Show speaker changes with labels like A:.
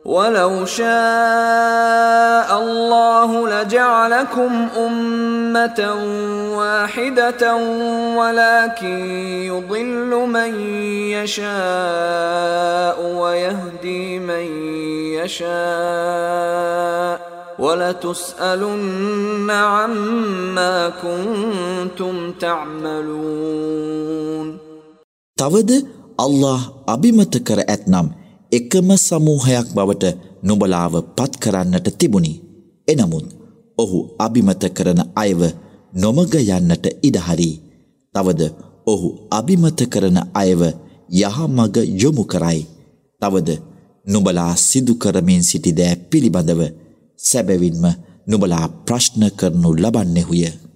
A: وَلَوْ شَاءَ اللَّهُ لَجَعَلَكُمْ أُمَّةً وَاحِدَةً وَلَكِنْ يُضِلُّ مَنْ يَشَاءُ وَيَهْدِي مَنْ يَشَاءُ وَلَتُسْأَلُنَّ عَمَّا كُنْتُمْ تَعْمَلُونَ.
B: තවද අල්ලාහ් අබිමත කර ඇතනම් එකම සමූහයක් බවට නුඹලාව පත් කරන්නට තිබුණි. එනමුත් ඔහු අබිමත කරන අයව නොමග යන්නට ඉඩහරි. තවද ඔහු අබිමත කරන අයව යහමග යොමු කරයි. තවද නුඹලා සිදු කරමින් සිටි දෑ පිළිබඳව සැබවින්ම නුඹලා ප්‍රශ්න කරනු ලබන්නෙහුය.